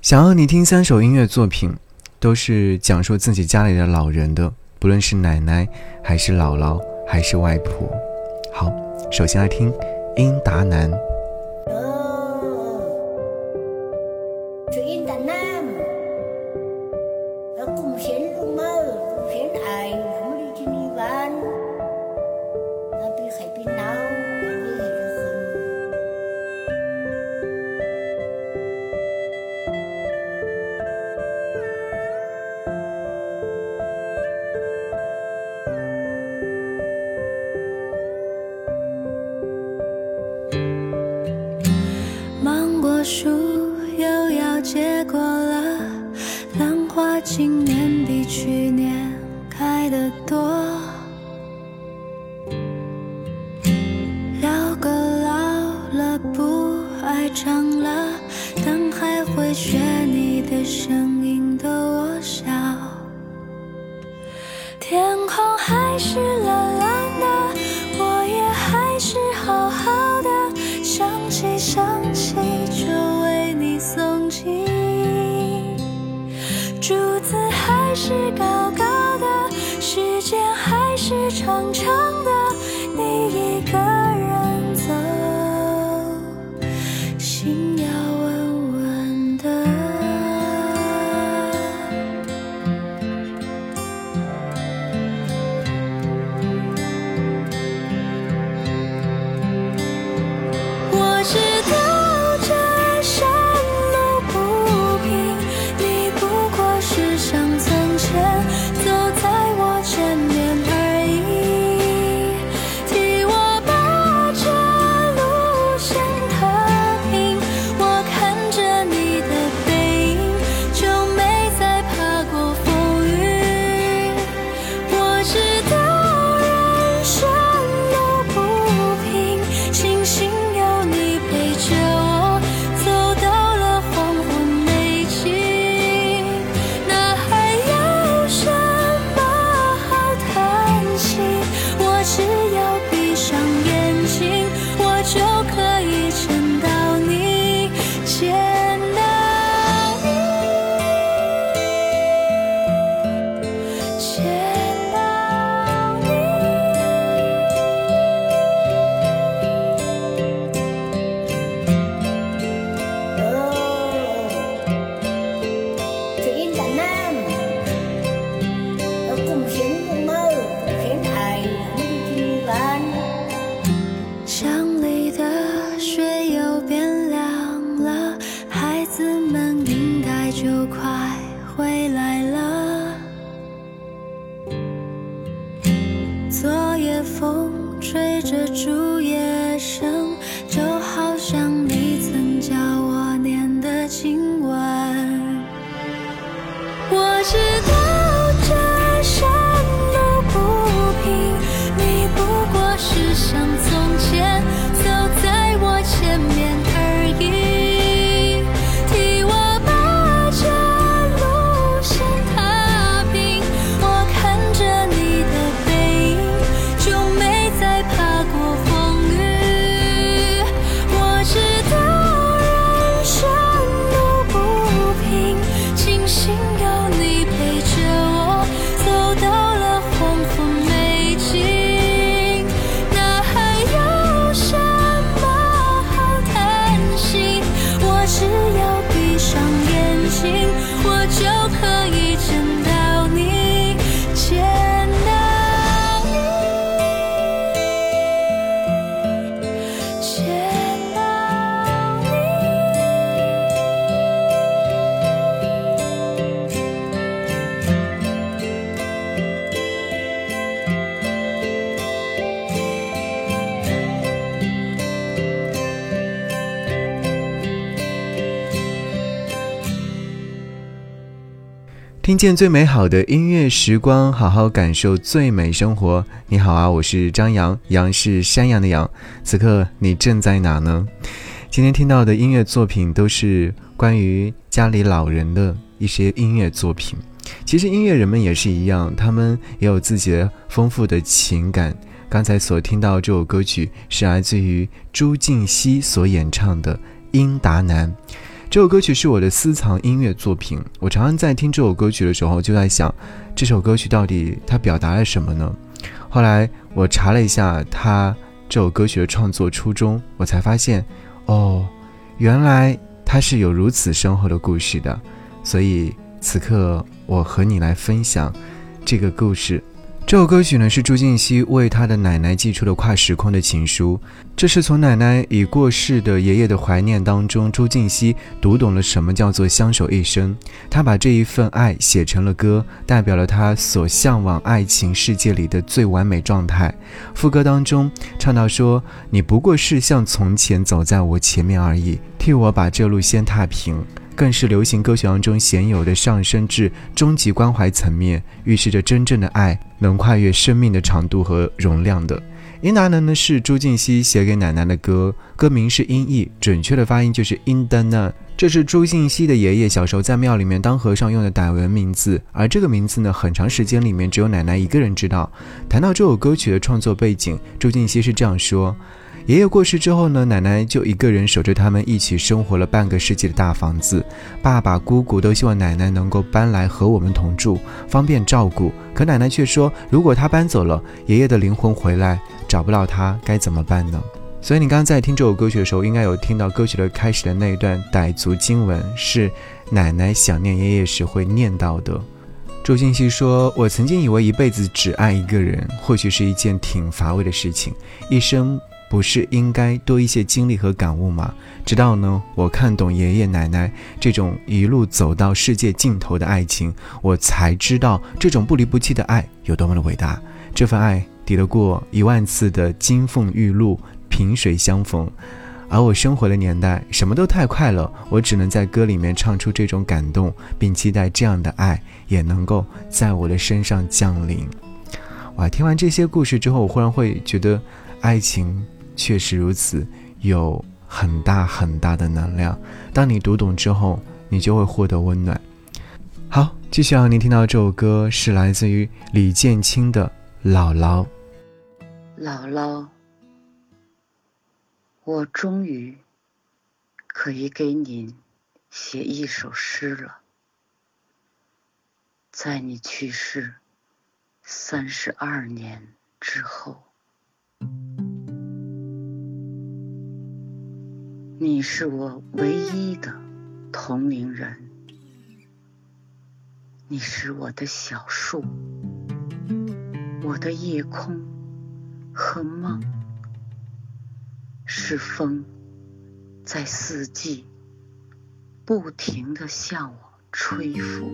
想要你听3首音乐作品，都是讲述自己家里的老人的，不论是奶奶还是姥姥还是外婆。好，首先来听英达南。 树又要结果了，兰花今年比去年开得多。老歌老了不爱唱了，但还会学你的声音的我笑。天空还是蓝蓝的，我也还是好好的，想起就为你诵经，竹子还是高高的，时间还是长长的，你一个人走，心要稳稳的。我知道昨夜风吹着竹叶声，就好像你曾教我念的经文。我知道这山路不平，你不过是像从前走在我前面而已。 听见最美好的音乐时光，好好感受最美生活。你好啊，我是张扬，杨是山羊的羊。此刻你正在哪呢？今天听到的音乐作品都是关于家里老人的一些音乐作品。其实音乐人们也是一样，他们也有自己的丰富的情感。刚才所听到这首歌曲是来自于朱婧汐所演唱的《英达南》。 这首歌曲是我的私藏音乐作品，我常常在听这首歌曲的时候就在想，这首歌曲到底它表达了什么呢？后来我查了一下它这首歌曲的创作初衷，我才发现，原来它是有如此深厚的故事的。所以此刻我和你来分享这个故事。这首歌曲呢，是朱婧汐为她的奶奶寄出的跨时空的情书。这是从奶奶已过世的爷爷的怀念当中，朱婧汐读懂了什么叫做相守一生。她把这一份爱写成了歌，代表了她所向往爱情世界里的最完美状态。副歌当中唱到说，你不过是像从前走在我前面而已，替我把这路先踏平。更是流行歌曲当中鲜有的上升至终极关怀层面，预示着真正的爱能跨越生命的长度和容量的。英达呢是朱婧汐写给奶奶的歌，歌名是音译，准确的发音就是英达呢。这是朱婧汐的爷爷小时候在庙里面当和尚用的傣文名字，而这个名字呢，很长时间里面只有奶奶一个人知道。谈到这首歌曲的创作背景，朱婧汐是这样说，爷爷过世之后呢，奶奶就一个人守着他们一起生活了半个世纪的大房子。爸爸姑姑都希望奶奶能够搬来和我们同住，方便照顾。可奶奶却说，如果她搬走了，爷爷的灵魂回来找不到她，该怎么办呢？所以你刚刚在听这首歌曲的时候，应该有听到歌曲的开始的那一段傣族经文，是奶奶想念爷爷时会念到的。朱婧汐说，我曾经以为一辈子只爱一个人，或许是一件挺乏味的事情，一生不是应该多一些经历和感悟吗？直到呢，我看懂爷爷奶奶这种一路走到世界尽头的爱情，我才知道这种不离不弃的爱有多么的伟大。这份爱抵得过10000次的金凤玉露，萍水相逢。而我生活的年代什么都太快了，我只能在歌里面唱出这种感动，并期待这样的爱也能够在我的身上降临。哇，听完这些故事之后，我忽然会觉得爱情确实如此，有很大很大的能量。当你读懂之后，你就会获得温暖。好，继续让您听到这首歌，是来自于李建清的姥姥。 姥姥，我终于可以给您写一首诗了。在你去世32年之后，你是我唯一的同龄人，你是我的小树，我的夜空和梦，是风在四季不停地向我吹拂，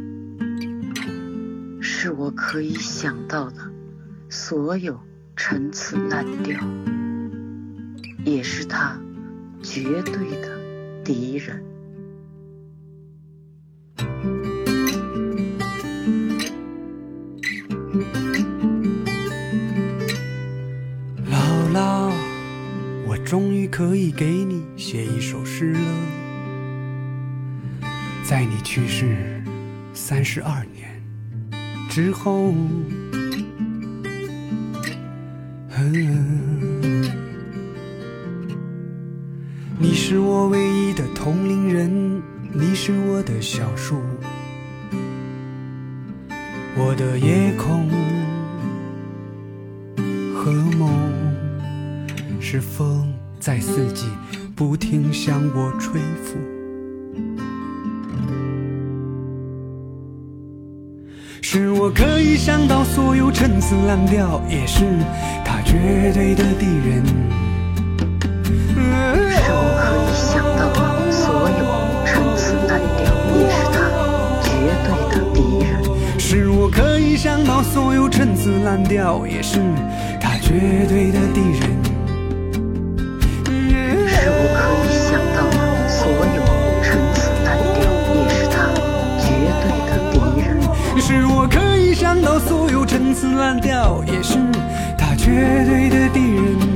是我可以想到的所有陈词滥调，也是他绝对的敌人。 姥姥，我终于可以给你写一首诗了。在你去世32年之后，你是我唯一的同龄人，你是我的小树，我的夜空和梦，是风在四季不停向我吹拂，是我可以想到所有陈词滥调，也是他绝对的敌人。 是我可以想到的所有陈词滥调，也是他绝对的敌人。 是我可以想到所有陈词滥调，也是他绝对的敌人。 是我可以想到的所有陈词滥调，也是他绝对的敌人。 是我可以想到所有陈词滥调，也是他绝对的敌人。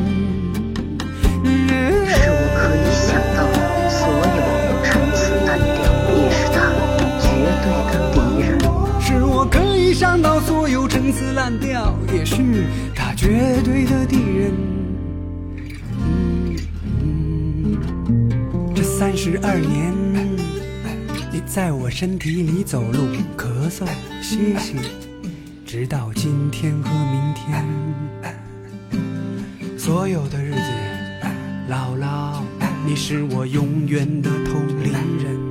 是我可以想到的所有陈词滥调，也是他绝对的敌人。 是我可以想到所有陈词滥调，也是他绝对的敌人。这32年在我身体里走路、咳嗽、歇息，直到今天和明天。所有的日子，姥姥，你是我永远的同龄人。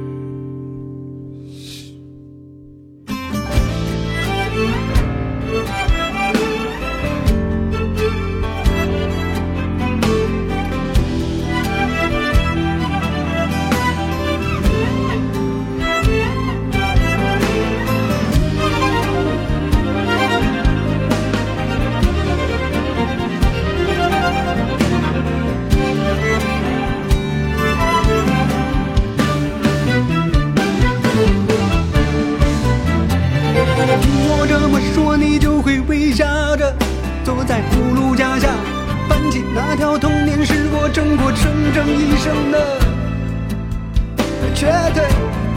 坐在葫芦架下，翻起那条童年是我挣过整整一生的绝对。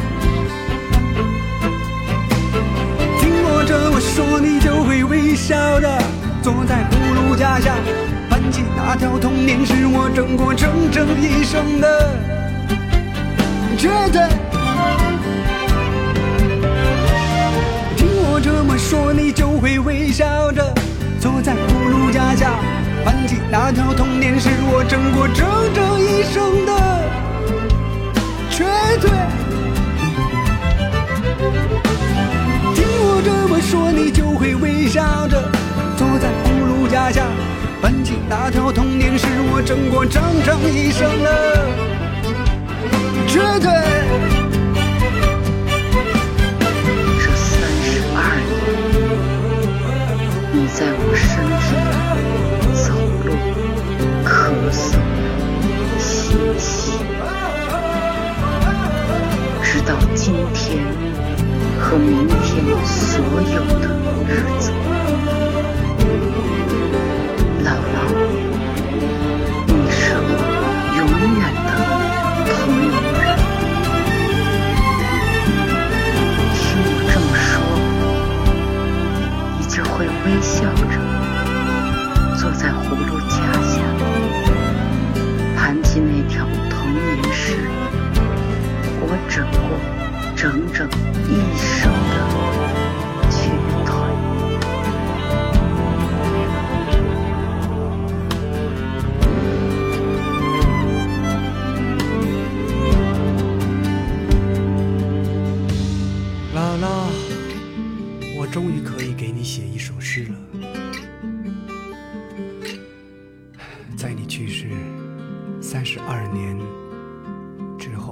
听我这么说，你就会微笑着坐在葫芦架下，翻起那条童年是我挣过整整一生的绝对。听我这么说，你就会微笑着坐在葫芦架下，翻起那条童年是我挣过整整一生的绝对。听我这么说，你就会微笑着坐在葫芦架下，翻起那条童年是我挣过整整一生的绝对。 这32年，你在我身体里走路、咳嗽、歇息，直到今天和明天所有的日子。姥姥，你是我永远的同龄人。听我这么说，你就会微笑着坐在葫芦架下，盘起那条童年时我整过整整一生的瘸腿。 姥姥，我终于可以给你写一首诗了。在你去世32年之后。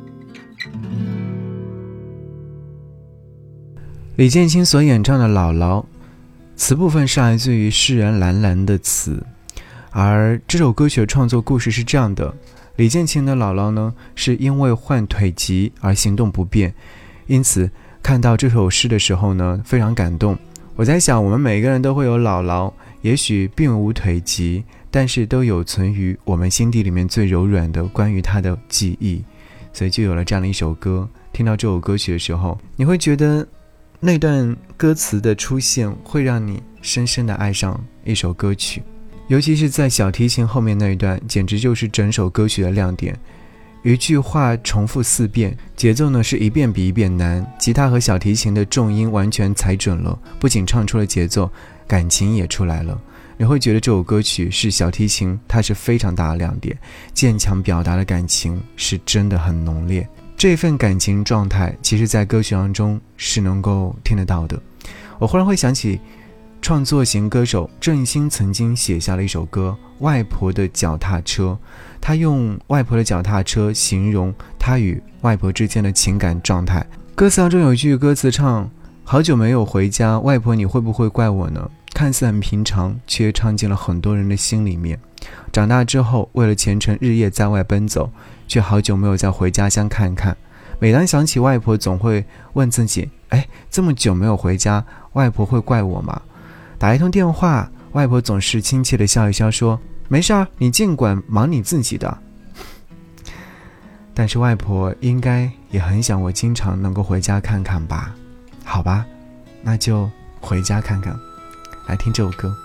李建清所演唱的《姥姥》，词部分是来自于诗人蓝蓝的词，而这首歌曲的创作故事是这样的：李建清的姥姥呢，是因为患腿疾而行动不便，因此看到这首诗的时候呢，非常感动。我在想，我们每个人都会有姥姥，也许并无腿疾，但是都有存于我们心底里面最柔软的关于她的记忆，所以就有了这样的一首歌。听到这首歌曲的时候，你会觉得那段歌词的出现会让你深深的爱上一首歌曲，尤其是在小提琴后面那一段，简直就是整首歌曲的亮点。一句话重复4遍，节奏呢是一遍比一遍难，吉他和小提琴的重音完全踩准了，不仅唱出了节奏，感情也出来了。你会觉得这首歌曲是小提琴，它是非常大的亮点，坚强表达的感情是真的很浓烈。这份感情状态其实在歌曲当中是能够听得到的。我忽然会想起创作型歌手郑兴曾经写下了一首歌《外婆的脚踏车》，他用外婆的脚踏车形容他与外婆之间的情感状态。歌词当中有一句歌词唱：好久没有回家，外婆你会不会怪我呢？看似很平常，却唱进了很多人的心里面。长大之后，为了前程日夜在外奔走，却好久没有再回家乡看看。每当想起外婆，总会问自己，这么久没有回家，外婆会怪我吗？打一通电话，外婆总是亲切地笑一笑说，没事儿，你尽管忙你自己的。但是外婆应该也很想我经常能够回家看看吧。好吧，那就回家看看。来听这首歌。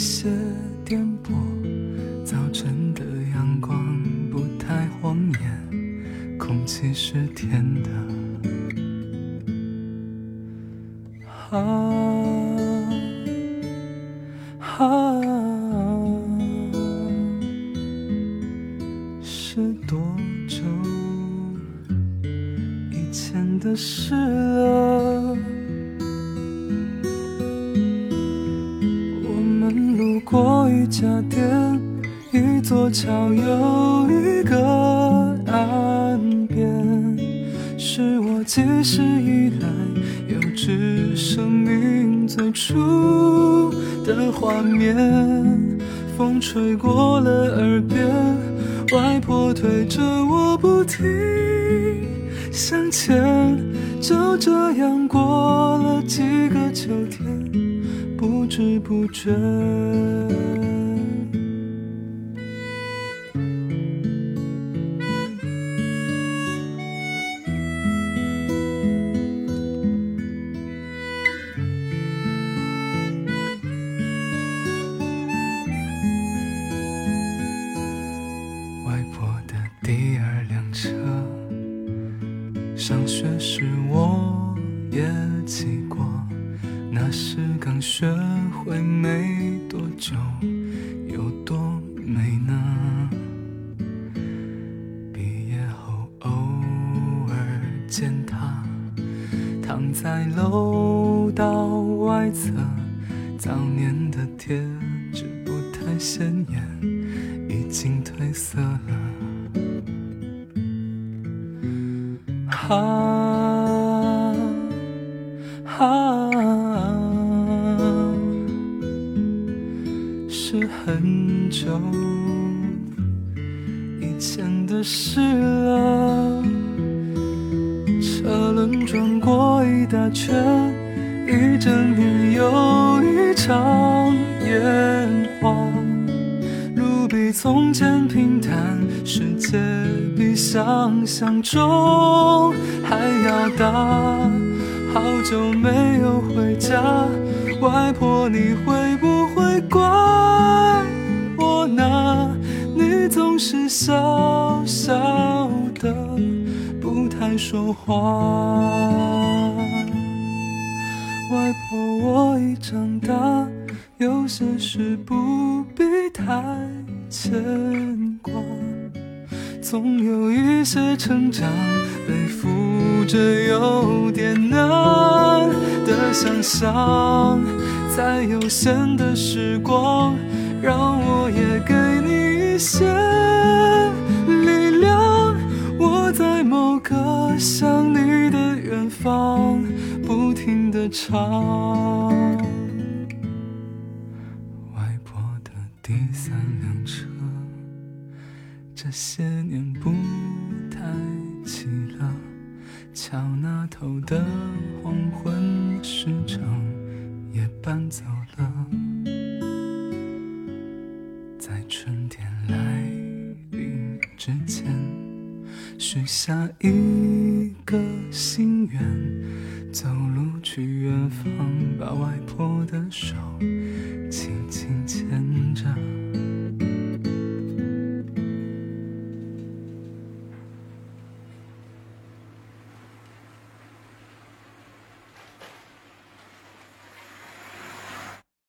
些颠簸，早晨的阳光不太晃眼，空气是甜的。是多久以前的事了？我们路过一家店，一座桥有一个岸边，是我记事以来幼稚生命最初的画面。风吹过了耳边，外婆推着我不停向前，就这样过了几个秋天，不知不觉。第二辆车，上学时我也骑过，那时刚学会没多久，有多美呢？毕业后偶尔见他躺在楼道外侧，早年的贴纸不太显眼，已经褪色了。是很久以前的事了。车轮转过一大圈，一整年又一场烟花，路比从前平坦，世界比想象中还要大。好久没有回家，外婆你会不会怪我呢？你总是笑笑的，不太说话。外婆我已长大，有些事不必太牵挂，总有一些成长背负着有点难的想象，在有限的时光，让我也给你一些力量。我在某个想你的远方不停地唱。外婆的第三辆车，这些年不太骑了，桥那头的黄昏市场也搬走了。在春天来临之前，许下一个心愿，走路去远方，把外婆的手